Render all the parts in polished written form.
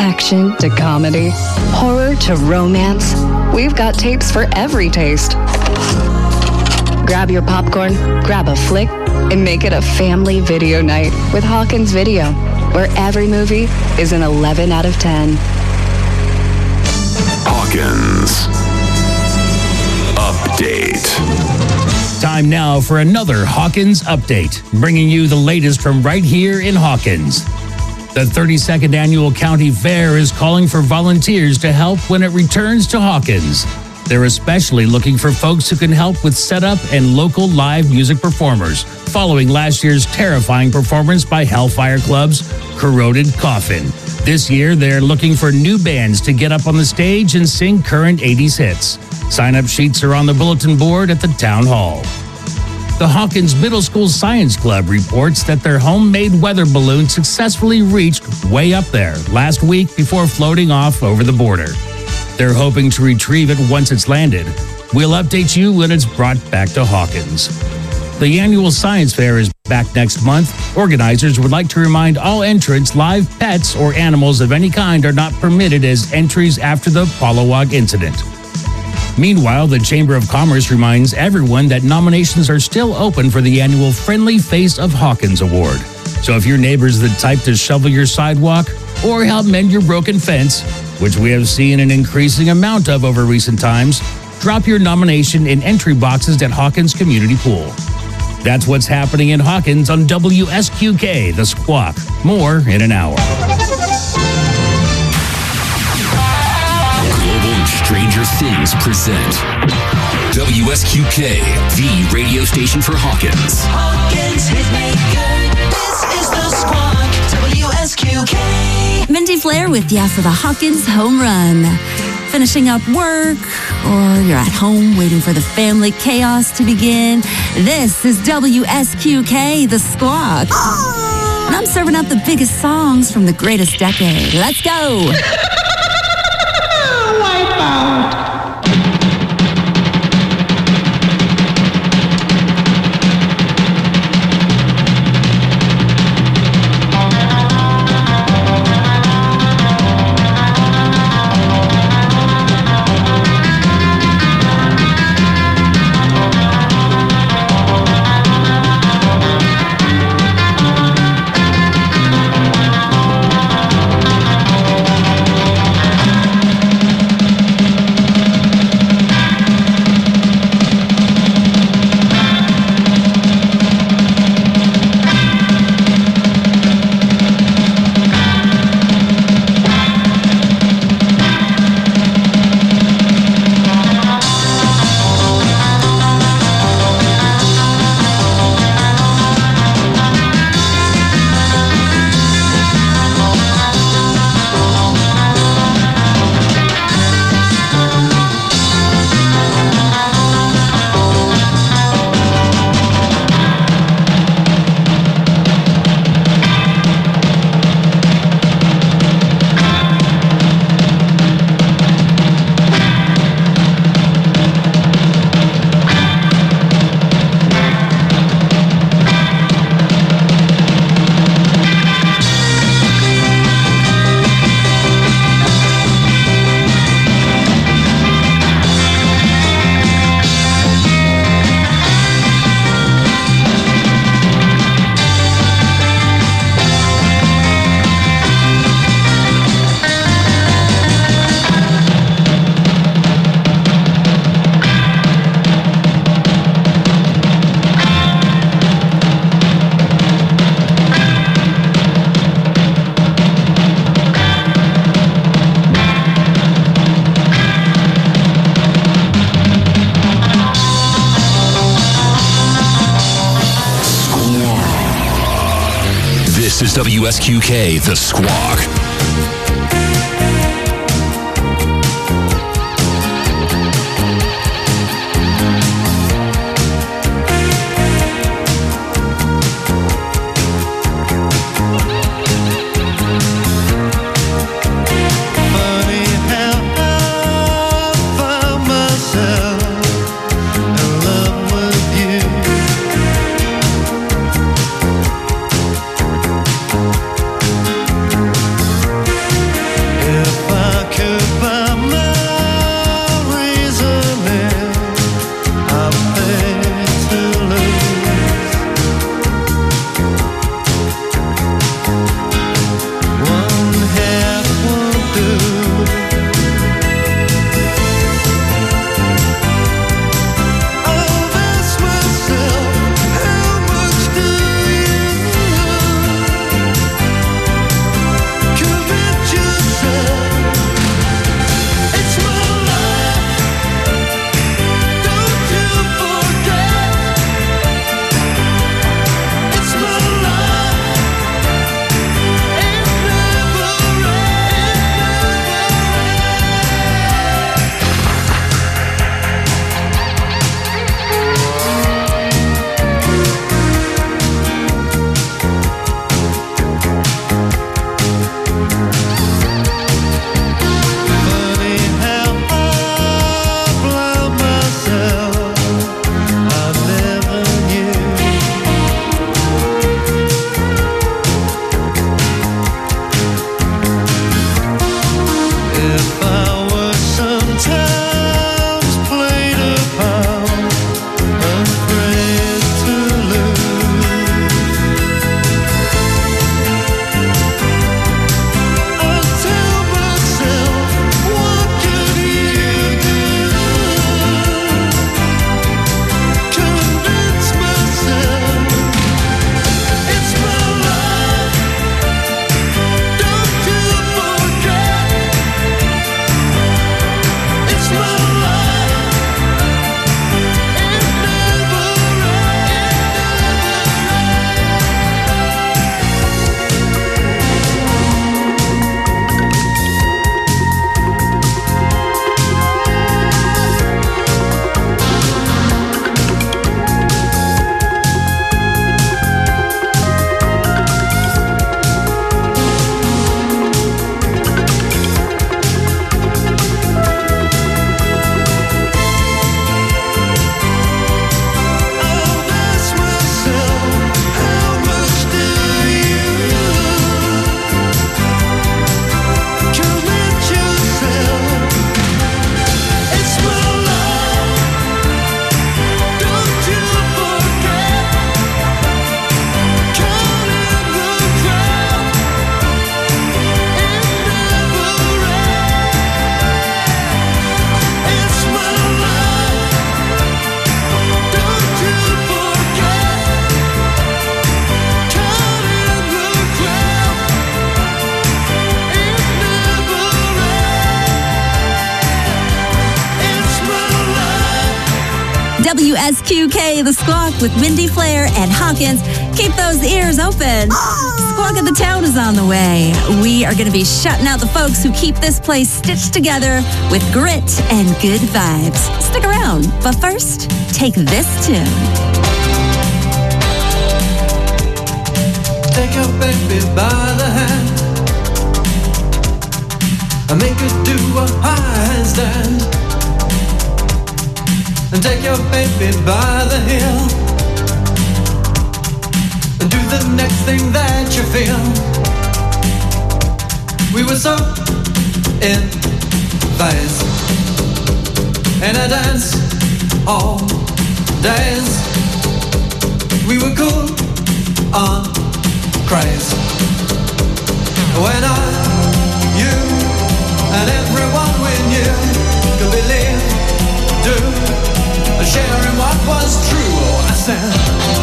action to comedy, horror to romance, we've got tapes for every taste. Grab your popcorn, grab a flick, and make it a family video night with Hawkins Video, where every movie is an 11 out of 10. Hawkins Update. Time now for another Hawkins Update, bringing you the latest from right here in Hawkins. The 32nd Annual County Fair is calling for volunteers to help when it returns to Hawkins. They're especially looking for folks who can help with setup and local live music performers, following last year's terrifying performance by Hellfire Club's Corroded Coffin. This year, they're looking for new bands to get up on the stage and sing current 80s hits. Sign-up sheets are on the bulletin board at the Town Hall. The Hawkins Middle School Science Club reports that their homemade weather balloon successfully reached way up there last week before floating off over the border. They're hoping to retrieve it once it's landed. We'll update you when it's brought back to Hawkins. The annual science fair is back next month. Organizers would like to remind all entrants live pets or animals of any kind are not permitted as entries after the Polawog incident. Meanwhile, the Chamber of Commerce reminds everyone that nominations are still open for the annual Friendly Face of Hawkins Award. So if your neighbor's the type to shovel your sidewalk or help mend your broken fence, which we have seen an increasing amount of over recent times, drop your nomination in entry boxes at Hawkins Community Pool. That's what's happening in Hawkins on WSQK, The Squawk. More in an hour. Stranger Things present WSQK, the radio station for Hawkins. Hawkins Hitmaker, this is the Squawk, WSQK. Mindy Flair with you for the Hawkins Home Run. Finishing up work, or you're at home waiting for the family chaos to begin. This is WSQK, The Squawk. And I'm serving up the biggest songs from the greatest decade. Let's go. This is WSQK, The Squawk. WSQK, The Squawk with Wendy Flair and Hawkins. Keep those ears open. Squawk of the Town is on the way. We are going to be shutting out the folks who keep this place stitched together with grit and good vibes. Stick around, but first, take this tune. Take your baby by the hand and make her do a handstand. And take your baby by the heel and do the next thing that you feel. We were so in phase in a dance all days. We were cool on craze when you and everyone we knew could believe, do, sharing what was true. Oh, I said,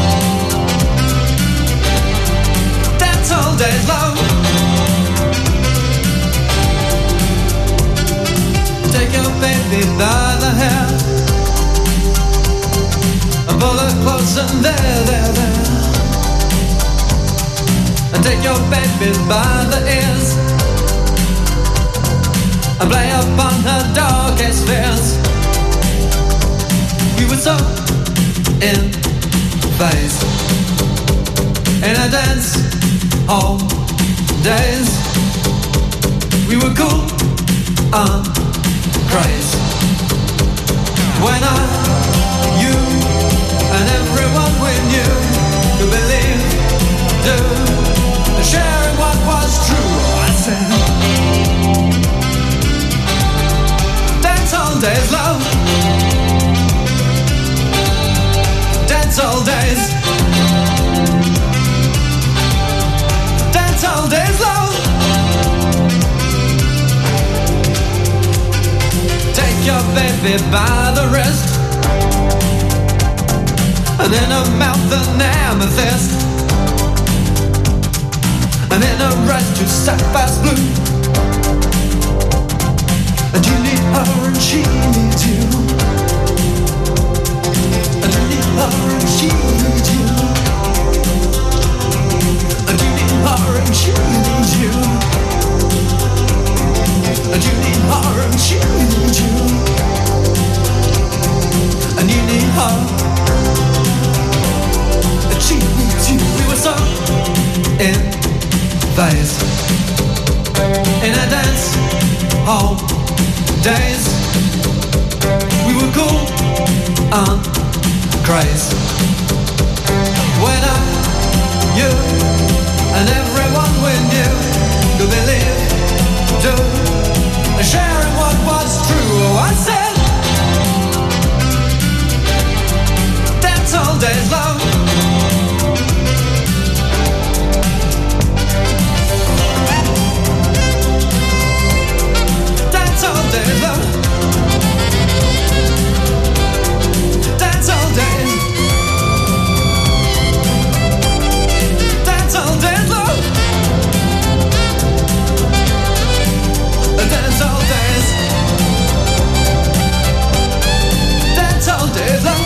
that's all days long. Take your baby by the hair and pull her close and there. And take your baby by the ears and play upon her darkest fears. We were so in phase in a dance hall days. We were cool on craze when you and everyone we knew could believe, do, sharing what was true. I said, dance all days, love. Dance all days. Dance all days, love. Take your baby by the wrist and in her mouth an amethyst. And in a red to sapphire blue. And you need her and she needs you. And you need her and she needs you. And you need her and she needs you. And you need her and she needs you. And you need her and she needs you. We were so in phase in a dance hall days. We were cool on craze when you and everyone we knew could believe, do, sharing what was true. Oh, I said, dance all days, love. Dance all days, love. Dance all days. Dance all days, love. Dance all days. Dance all days, love.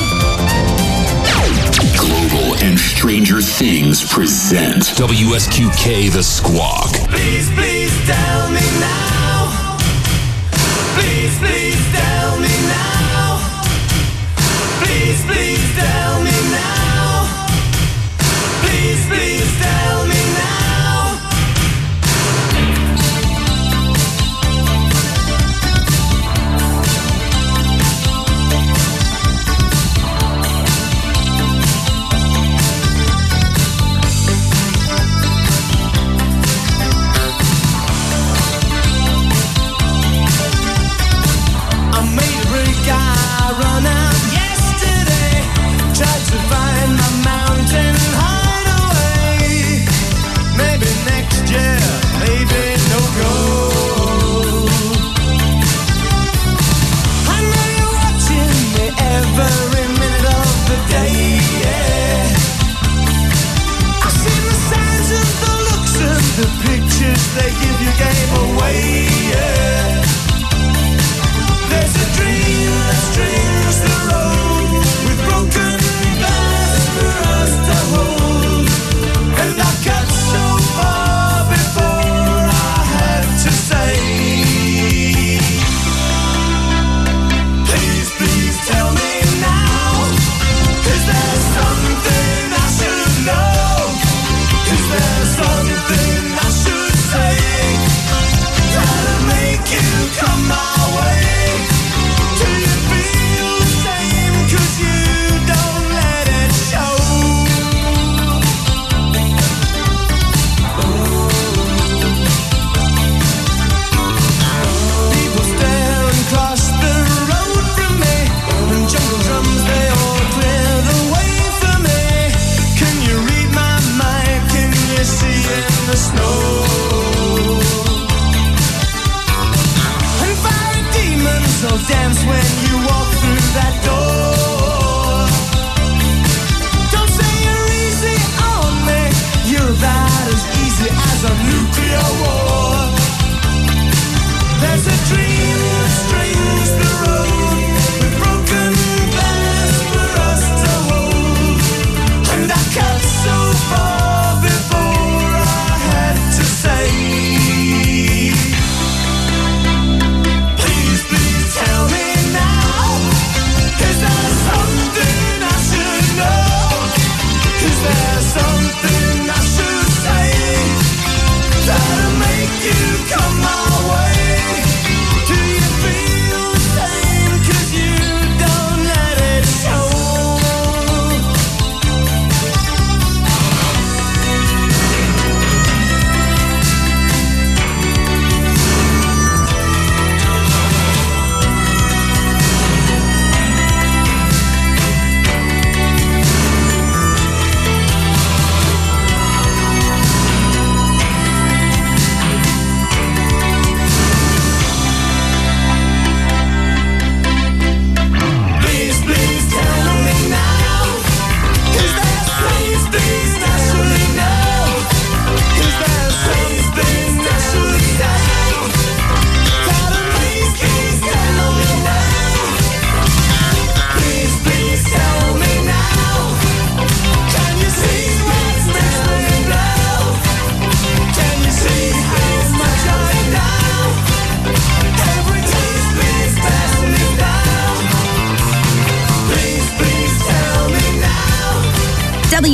Global and Stranger Things present WSQK The Squawk. Please, please tell me now. Please, please tell me now. Please, please tell me now. Please, please tell me now.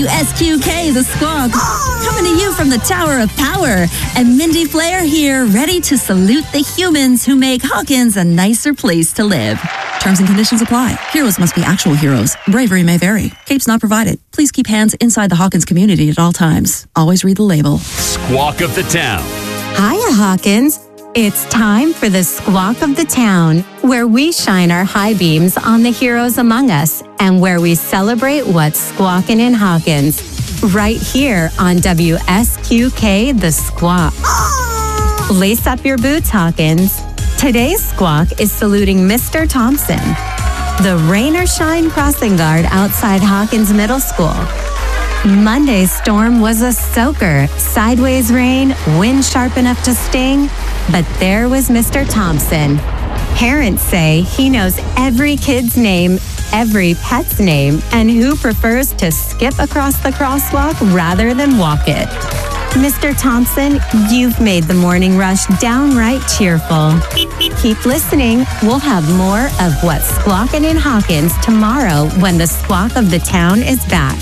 WSQK, The Squawk, coming to you from the Tower of Power. And Mindy Flair here, ready to salute the humans who make Hawkins a nicer place to live. Terms and conditions apply. Heroes must be actual heroes. Bravery may vary. Capes not provided. Please keep hands inside the Hawkins community at all times. Always read the label. Squawk of the Town. Hiya, Hawkins. It's time for the Squawk of the Town, where we shine our high beams on the heroes among us and where we celebrate what's squawking in Hawkins. Right here on WSQK, The Squawk. Lace up your boots, Hawkins. Today's Squawk is saluting Mr. Thompson, the rain or shine crossing guard outside Hawkins Middle School. Monday's storm was a soaker. Sideways rain, wind sharp enough to sting. But there was Mr. Thompson. Parents say he knows every kid's name, every pet's name, and who prefers to skip across the crosswalk rather than walk it. Mr. Thompson, you've made the morning rush downright cheerful. Keep listening. We'll have more of what's squawking in Hawkins tomorrow when the Squawk of the Town is back.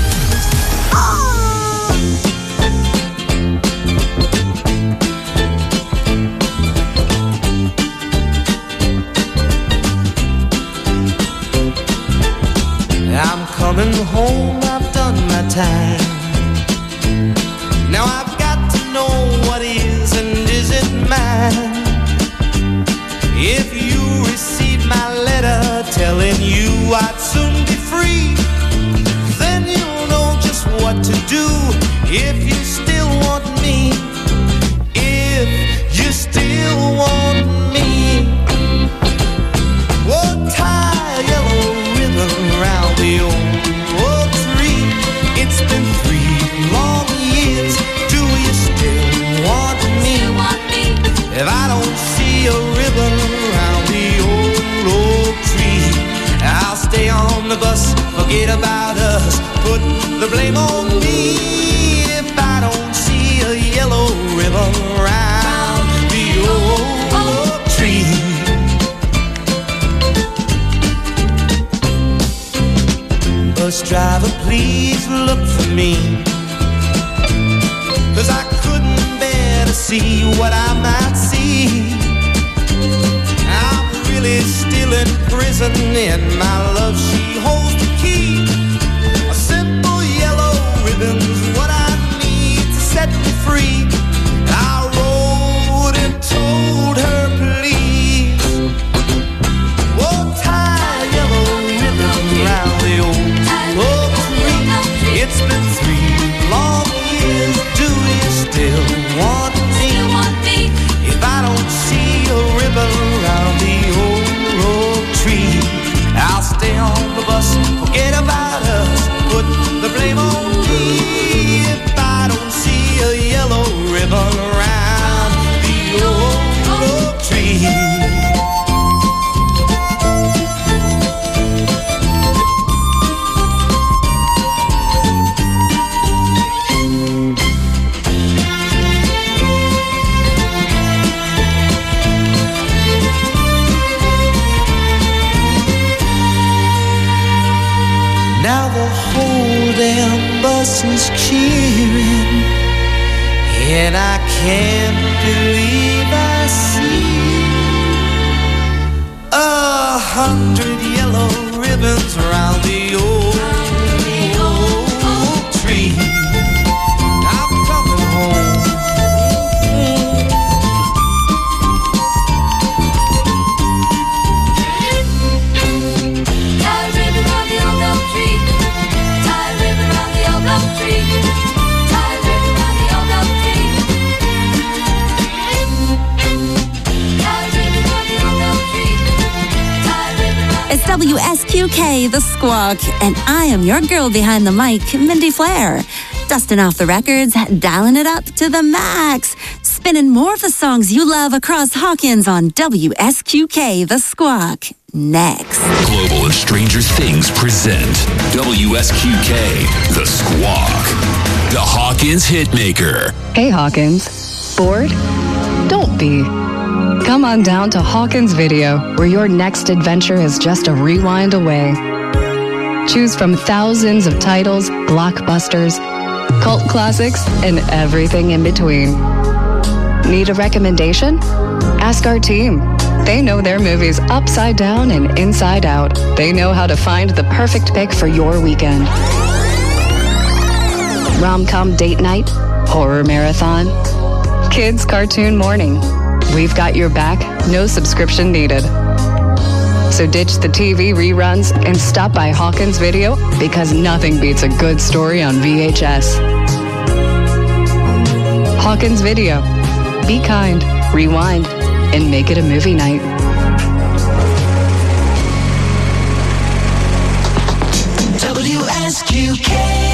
I'm coming home, I've done my time. Now I've got to know what is and isn't mine. If you receive my letter telling you I'd soon be free, then you'll know just what to do if you still want me. If you still want me. Oh, tie a yellow ribbon around the old tree. It's been 3 long years. Do you still want me? If I don't see a ribbon around the old tree, I'll stay on the bus, forget about us, put the blame on me. If I don't see a yellow ribbon around the old tree. Bus driver, please look for me, 'cause I couldn't bear to see what I might see. I'm really still in prison and my love, she holds the key. A simple yellow ribbon's what I need to set me free. I wrote and told her, please, oh, tie a yellow ribbon around the old tree. It's been 3 long years. Do you still want me? If I don't see a ribbon around the old tree, I'll stay on the bus, forget about us, put the blame on me. If I don't see a yellow ribbon around the old tree. Now the whole damn bus is cheering, and I can't believe I see 100 yellow ribbons around the old tree. I'm coming home. It's WSQK, The Squawk, and I am your girl behind the mic, Mindy Flair. Dusting off the records, dialing it up to the max, spinning more of the songs you love across Hawkins on WSQK, The Squawk. Next. Global and Stranger Things present WSQK, The Squawk, the Hawkins Hitmaker. Hey Hawkins, bored? Don't be. Come on down to Hawkins Video, where your next adventure is just a rewind away. Choose from thousands of titles, blockbusters, cult classics, and everything in between. Need a recommendation? Ask our team. They know their movies upside down and inside out. They know how to find the perfect pick for your weekend. Rom-com date night, horror marathon, kids cartoon morning. We've got your back, no subscription needed. So ditch the TV reruns and stop by Hawkins Video because nothing beats a good story on VHS. Hawkins Video. Be kind, rewind, and make it a movie night. WSQK.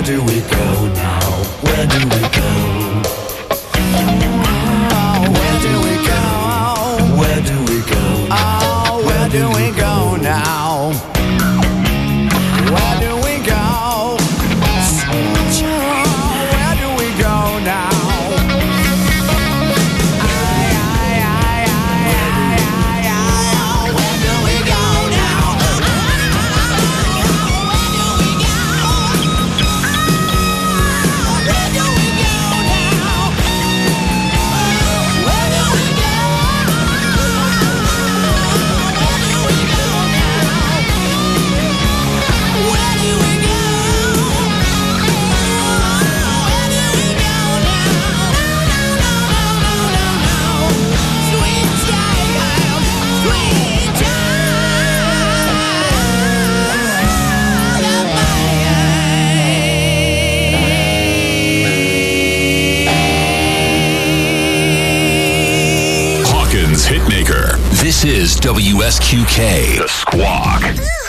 do we go now? Where do we go? Oh, where do we go? Where do we go? Oh, where do we go now? Where do we go? Where do we go now? Hitmaker. This is WSQK. The Squawk.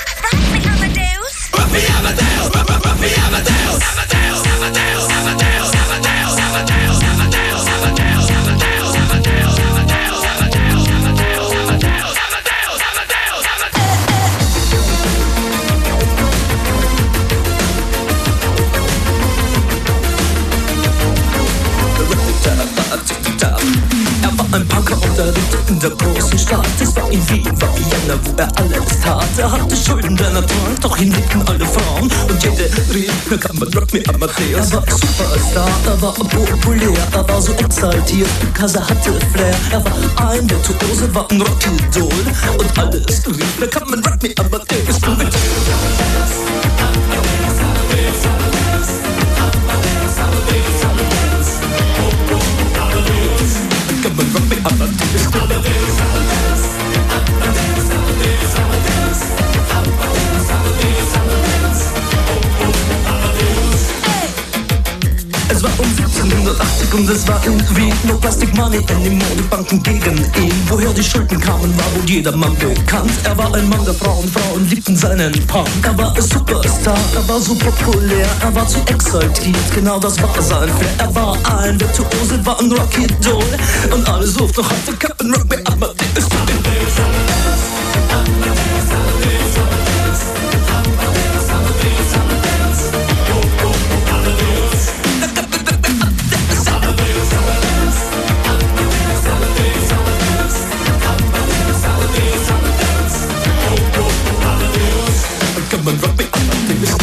Ein Punker unterrichtet in der großen Stadt. Es war in Wien, war Vienna, wo er alles tat. Er hatte Schulden, der Natur, doch ihn liebten alle Frauen. Und jede rief, na kann man Rock me Amadeus. Er war Superstar, er war populär, er war so exaltiert, because er hatte Flair. Er war ein Virtuose, war ein Rockidol. Und alles rief, na kann man Rock me Amadeus. Come on, rock me Es war um 1780 und es war in Wien. No Plastic Money anymore, die Banken gegen ihn. Woher die Schulden kamen, war wohl jedermann bekannt. Er war ein Mann der Frauen, Frauen liebten seinen Punk. Er war ein Superstar, er war so populär, er war zu exaltiert, genau das war sein Flair. Er war ein Virtuose, war ein Rockidol. Und alle suchten noch heute Captain Rock me Amadeus. Come on, rock me Amadeus.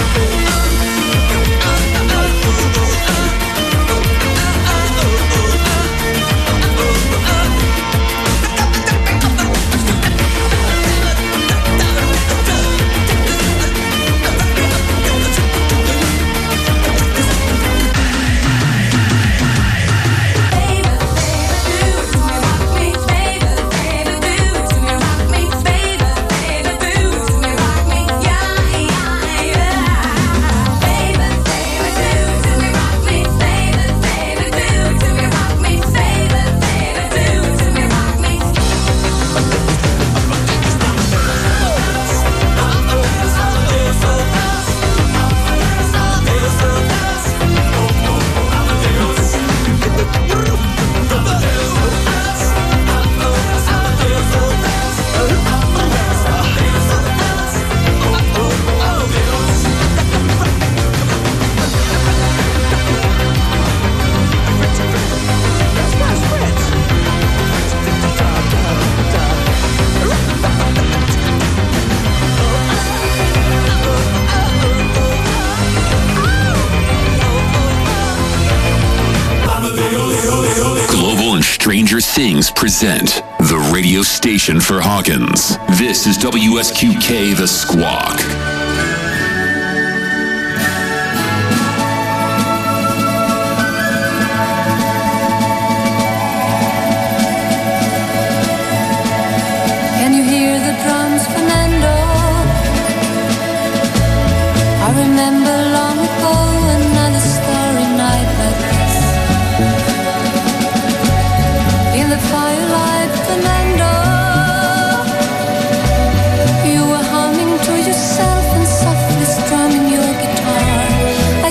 Stranger Things present the radio station for Hawkins. This is WSQK The Squawk. Can you hear the drums, Fernando? I remember long ago another starry night like this. In the firelight, Fernando, you were humming to yourself and softly strumming your guitar.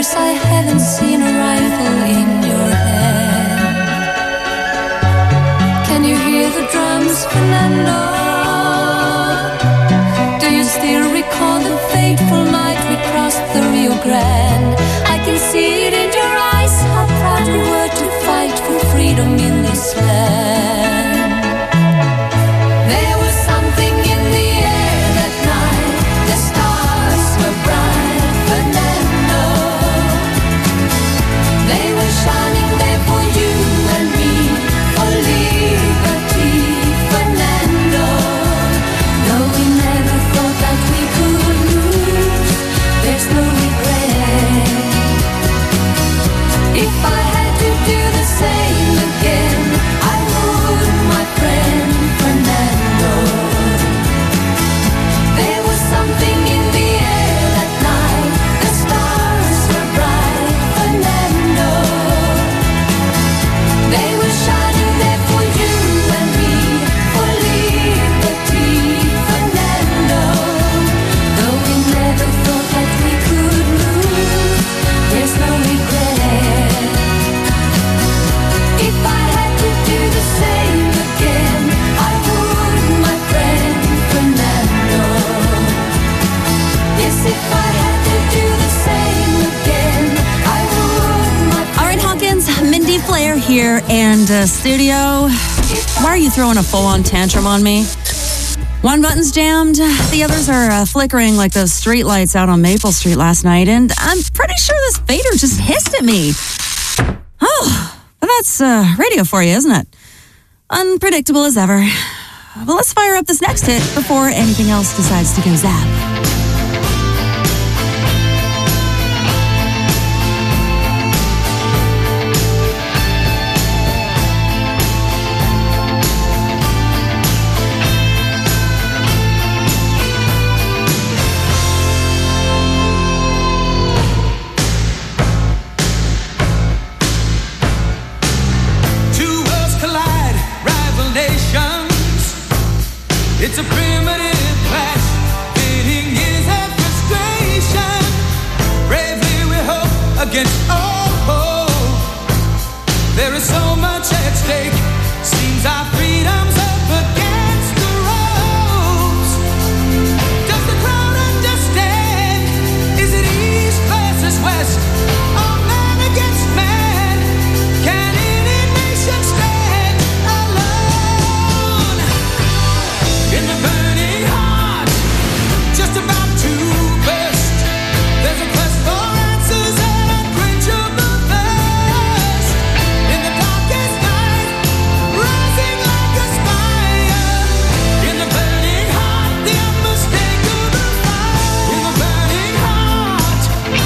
years I haven't seen a rifle in your hand. Can you hear the drums, Fernando? Do you still recall the fateful night we crossed the Rio Grande? I can see it in your eyes, how proud you were to fight for freedom in this land. There was something in the air that night, the stars were bright, Fernando. They were shining there for you and me, for liberty, Fernando. Though we never thought that we could lose, there's no regret. If I had to do the same again, I would, my friend Fernando. There was something in the air that night, the stars were bright, Fernando. They were shining there for you and me, for liberty, Fernando. Though we never thought that we could lose, there's no regret. If I had to do the same again, I would, my friend Fernando. Yes, if I had to do the same again, I would, my friend. All right, Hawkins, Mindy Flair here and studio. Why are you throwing a full-on tantrum on me? One button's jammed, the others are flickering like those street lights out on Maple Street last night, and I'm pretty sure this fader just hissed at me. Oh, well, that's radio for you, isn't it? Unpredictable as ever. Well, let's fire up this next hit before anything else decides to go zap. Two worlds collide, rival nations. It's a primitive clash, pitting years of frustration. Bravely we hope against all hope. There is so much at stake. Seems our freedom's up against the ropes. Does the crowd understand? Is it east versus west? Or man against man? Can any nation stand alone? In the burning heart, just about to burst, there's a quest for answers and unquenchable thirst. In the darkest night, rising like a spire. In the burning heart, the unmistakable fire. In the burning heart.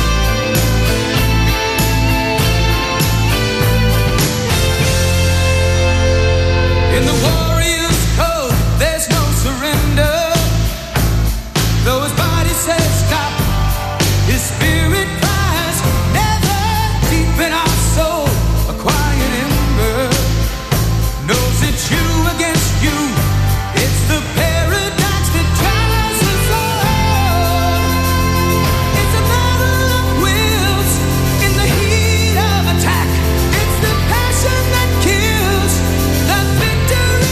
In the warrior's code, there's no surrender. Though his body says stop, his spirit cries never. Deep in our soul, a quiet ember knows it's you against you. It's the paradox that drives us all. It's a battle of wills in the heat of attack. It's the passion that kills. The victory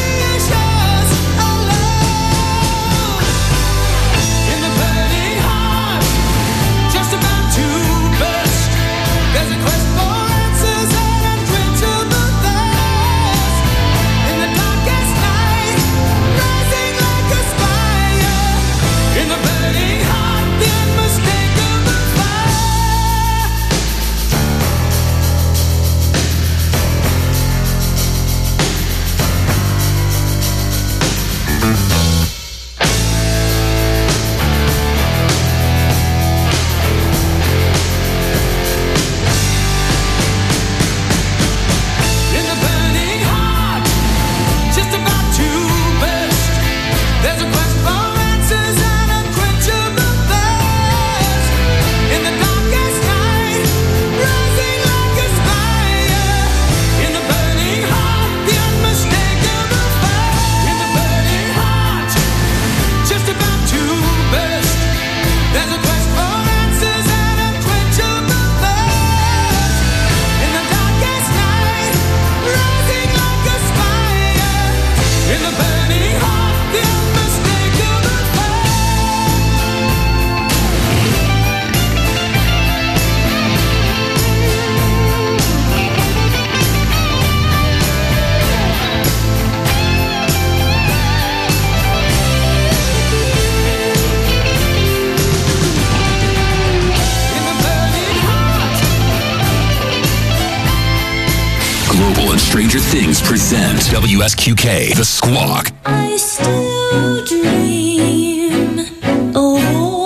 Stranger Things present WSQK, The Squawk. I still dream of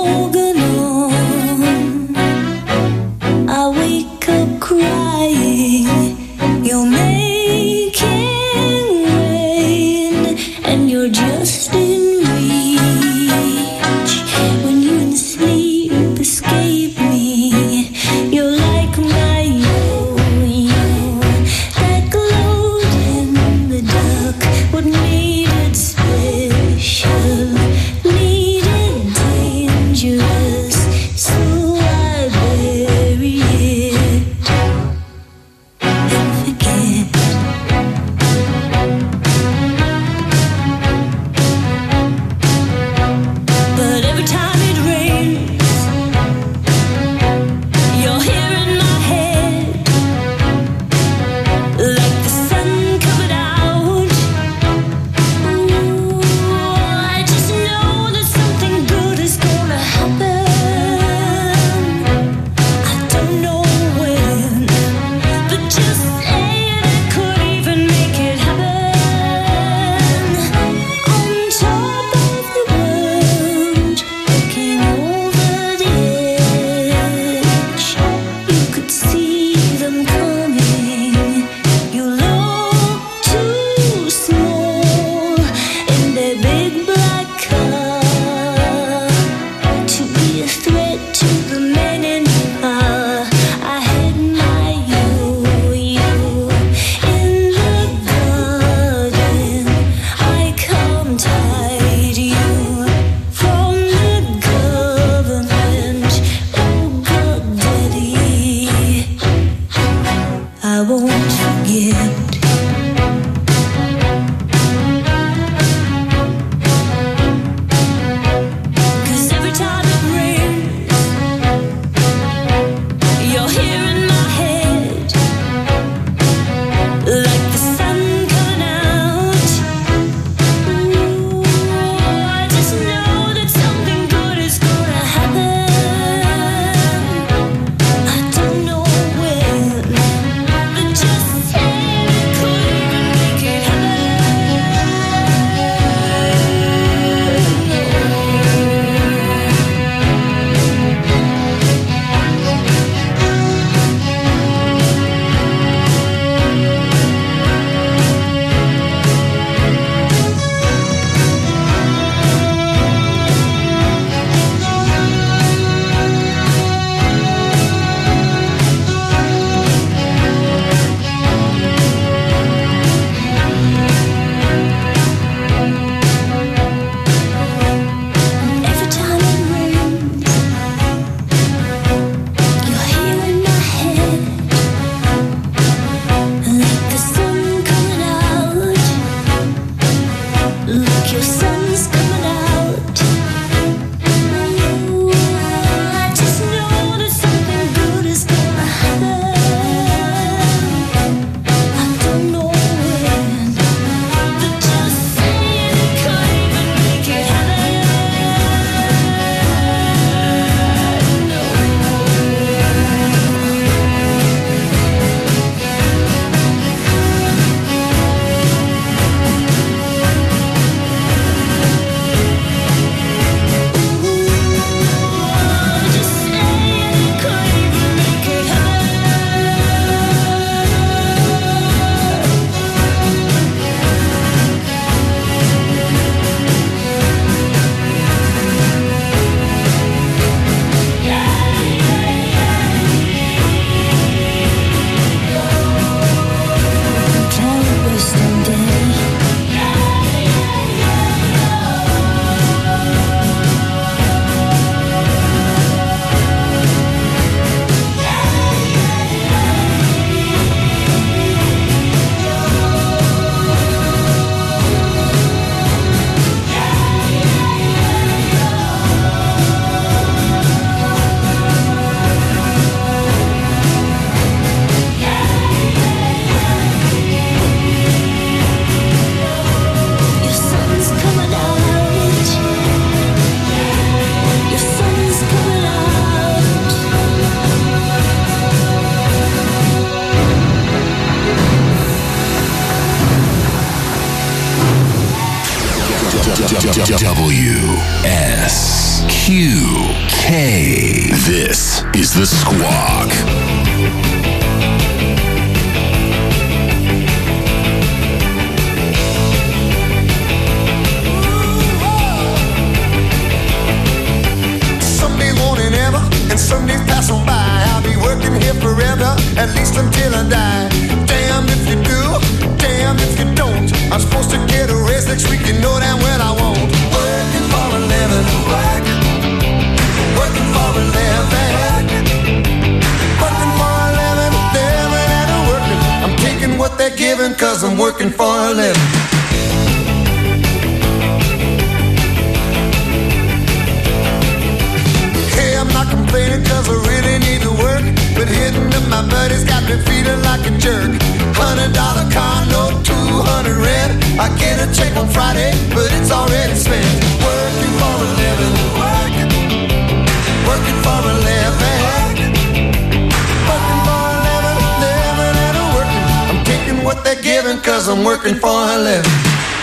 Organon. I wake up crying. You're making rain, and you're just in reach. When you in sleep escape me, you're like my yo-yo that glowed in the dark. What made it special? Needed WSQK. This is The Squawk. Someday won't it ever, and some days pass on by. I'll be working here forever, at least until I die. Damn if you do, damn if you don't. I'm supposed to get a raise next week, you know damn well I won't. Working for a living, working for a living, working for a living, living and a working. I'm taking what they're giving, cause I'm working for a living. I'm not complaining cause I really need to work, but hitting up my buddies got me feeling like a jerk. $100 car note, 200 rent. I get a check on Friday, but it's already spent. Working for a living, working for a living, working for a living, living and a working. I'm taking what they're giving cause I'm working for a living.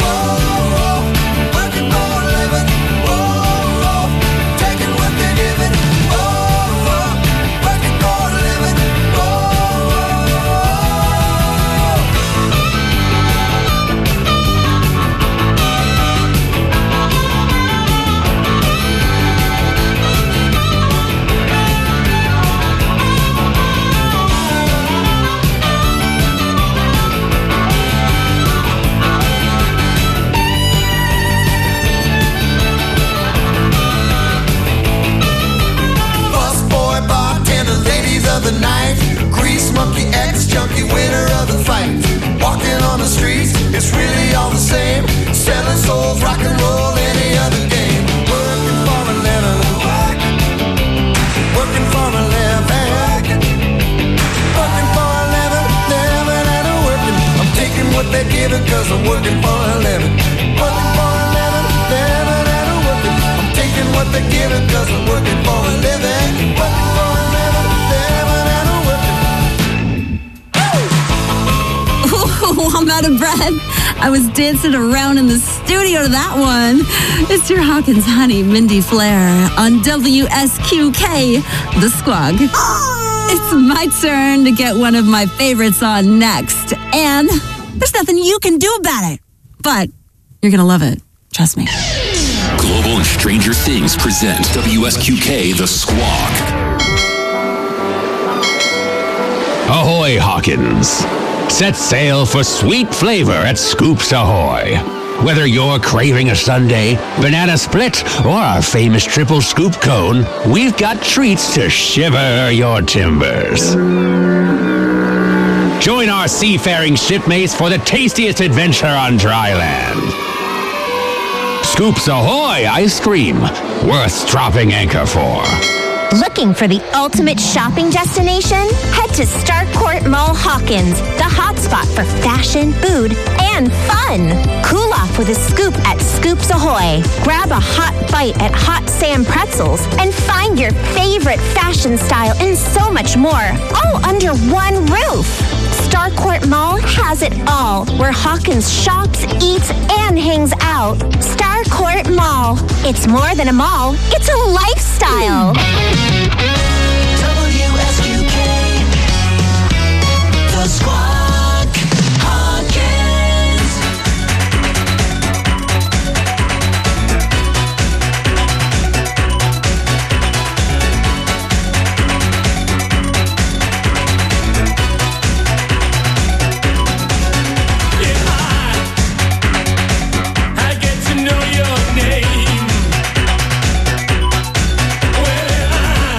The night, grease monkey, ex-junkie, winner of the fight. Walking on the streets, it's really all the same. Selling souls, rock and roll, any other game. Working for a living, working for a living, working for a living, living and a working. I'm taking what they're giving cause I'm working for a living. Working for a living, living and a working. I'm taking what they're giving cause I'm working for a living. Working for a living, living and a working. Oh, I'm out of breath. I was dancing around in the studio to that one. It's your Hawkins Honey, Mindy Flair on WSQK, The Squawk. It's my turn to get one of my favorites on next. And there's nothing you can do about it. But you're going to love it. Trust me. Global and Stranger Things present WSQK The Squawk. Ahoy, Hawkins. Set sail for sweet flavor at Scoops Ahoy. Whether you're craving a sundae, banana split, or our famous triple scoop cone, we've got treats to shiver your timbers. Join our seafaring shipmates for the tastiest adventure on dry land. Scoops Ahoy ice cream, worth dropping anchor for. Looking for the ultimate shopping destination? Head to Starcourt Mall Hawkins, the hotspot for fashion, food, and fun. Cool off with a scoop at Scoops Ahoy. Grab a hot bite at Hot Sam Pretzels and find your favorite fashion style and so much more, all under one roof. Starcourt Mall has it all, where Hawkins shops, eats, and hangs out. Starcourt Mall. It's more than a mall, it's a lifestyle. WSQK, The Squawk, Hawkins. I get to know your name. Well,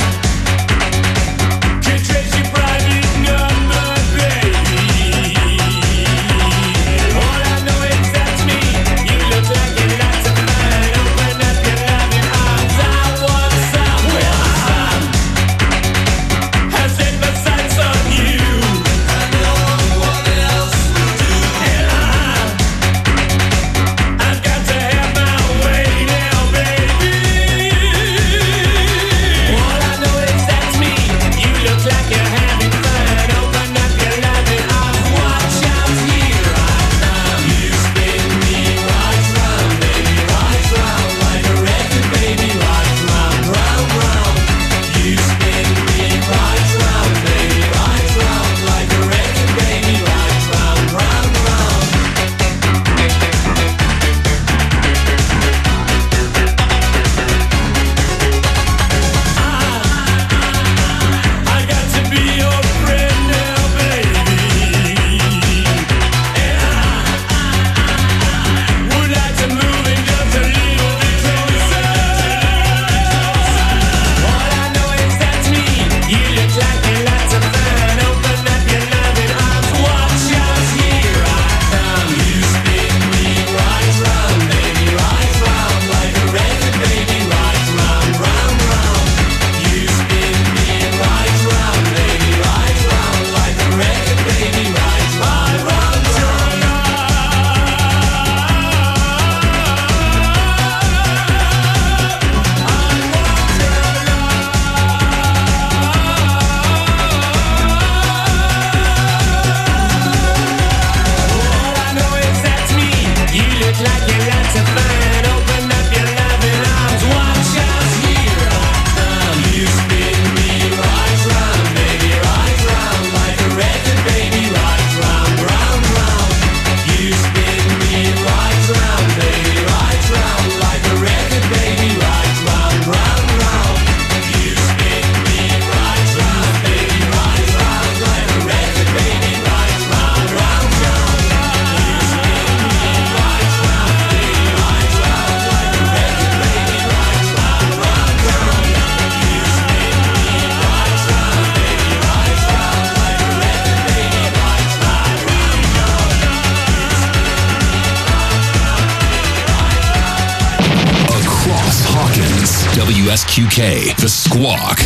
WSQK, The Squawk.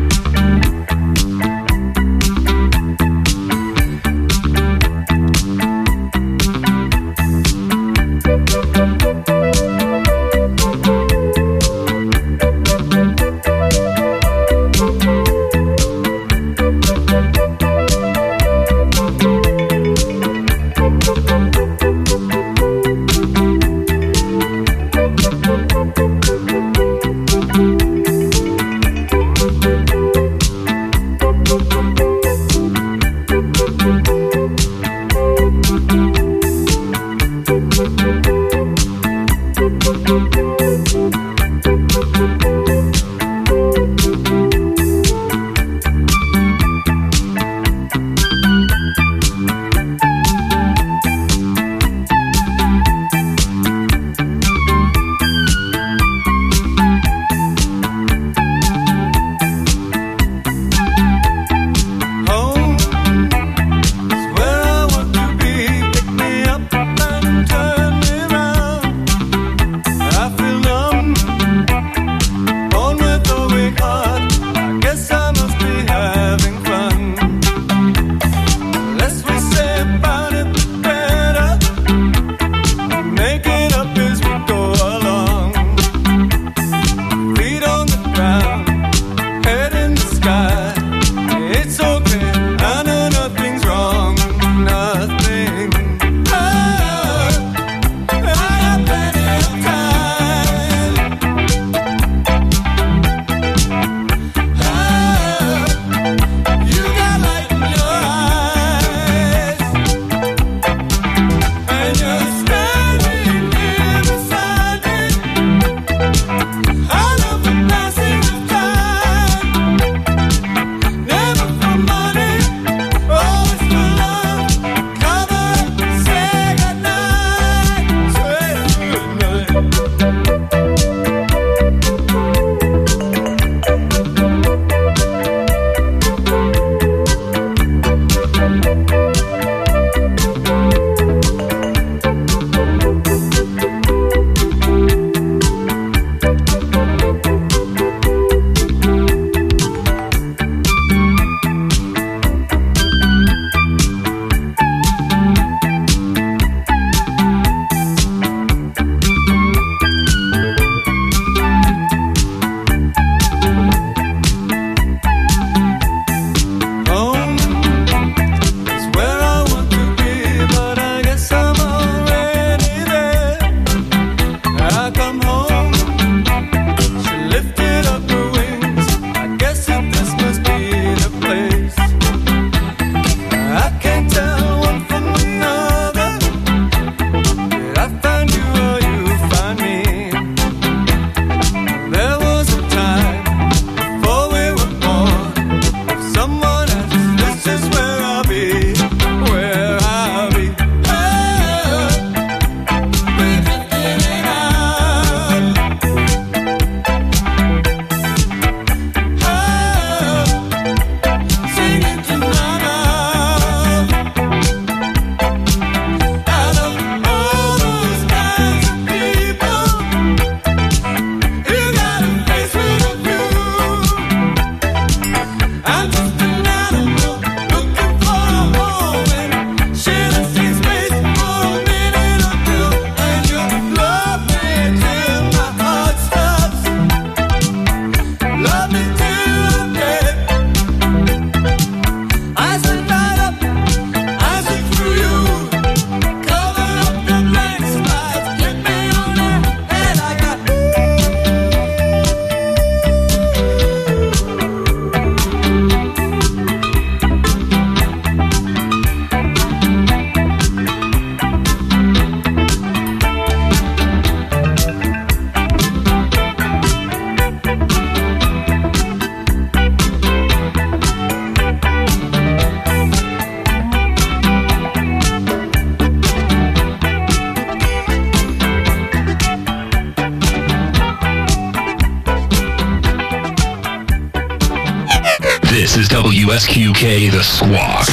This is WSQK, The Squawk.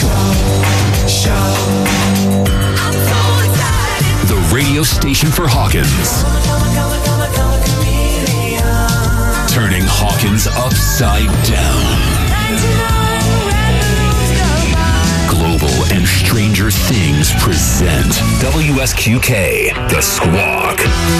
The radio station for Hawkins. Turning Hawkins upside down. Global and Stranger Things present WSQK, The Squawk.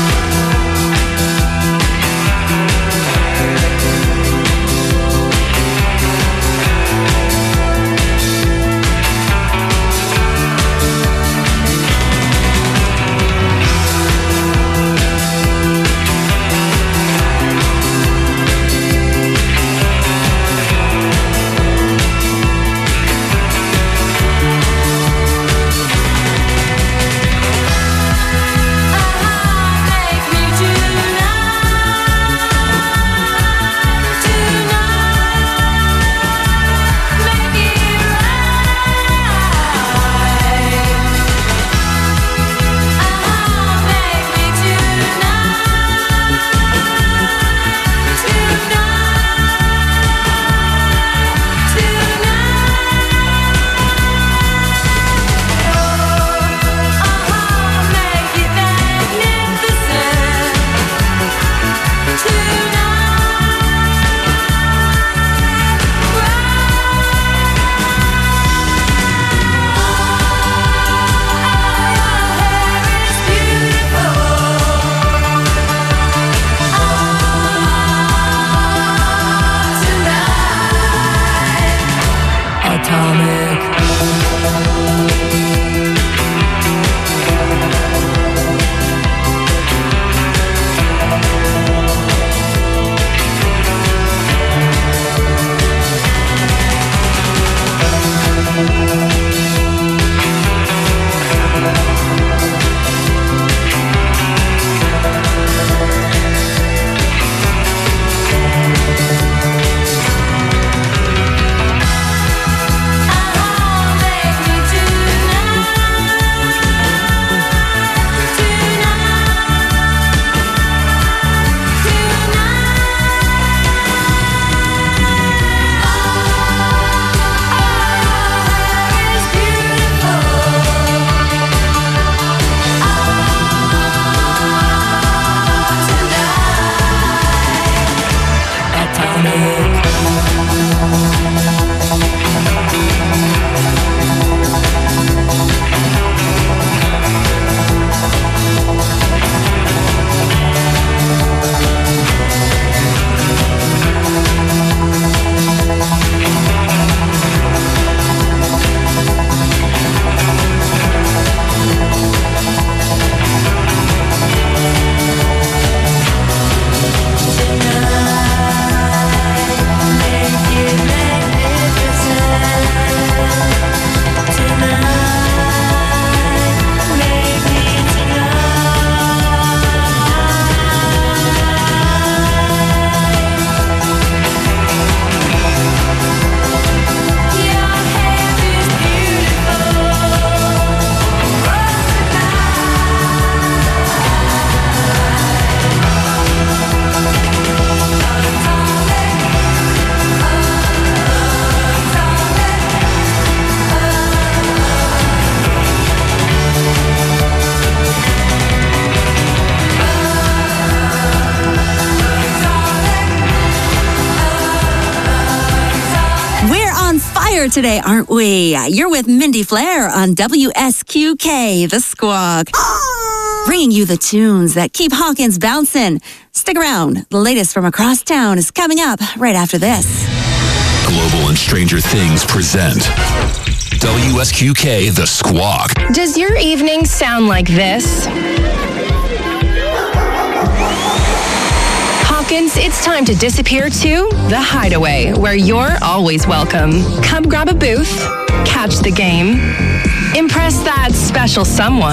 Today, aren't we? You're with Mindy Flair on WSQK, The Squawk. Bringing you the tunes that keep Hawkins bouncing. Stick around. The latest from across town is coming up right after this. Global and Stranger Things present WSQK, The Squawk. Does your evening sound like this? Hawkins, it's time to disappear to The Hideaway, where you're always welcome. Come grab a booth, catch the game, impress that special someone.